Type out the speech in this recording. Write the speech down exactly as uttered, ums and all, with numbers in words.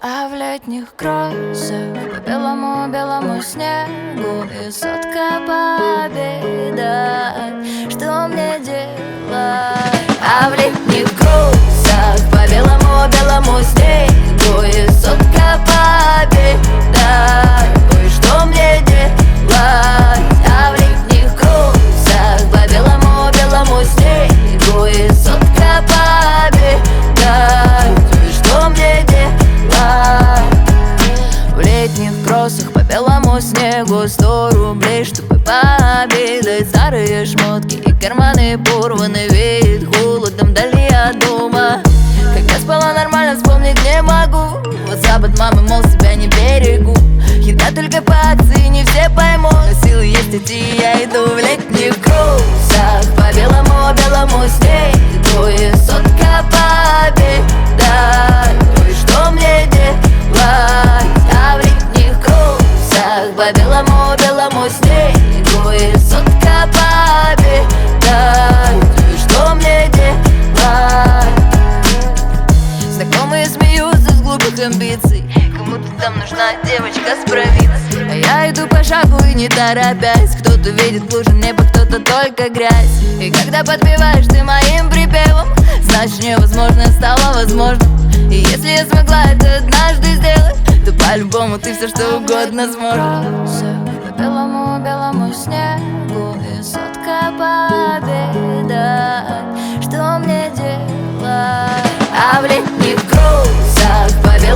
А в летних кроссах по белому-белому снегу и сотка победа. Что мне делать? А в летних кроссах по белому-белому снегу и сотка победа. Ой, что мне делать? А в летних кроссах по белому-белому снегу и сотка победа. Ой, что мне делать? В летних кроссах по белому снегу сто рублей, чтобы пообедать. Старые шмотки и карманы порваны, веет холодом вдали от дома. Когда спала нормально, вспомнить не могу. WhatsApp от мамы, мол, себя не берегу. Еда только по акции, не все поймут, но силы есть идти, я иду в летних кроссах по белому-белому снегу и сотка победа. Ой, что мне делать? А в летних кроссах по белому-белому снегу и сотка победа. Ой, что мне делать? Знакомые смеются с глупых амбиций, кому-то там нужна девочка с провинции. А я иду по шагу и не торопясь. Кто-то видит лужи неба, кто-то только грязь. И когда подпеваешь ты моим припевом, значит невозможно стало возможным. И если я смогла это однажды сделать, то по-любому ты все что угодно сможешь. По белому-белому снегу и сотка победа. Что мне делать? А в летних кроссах по белому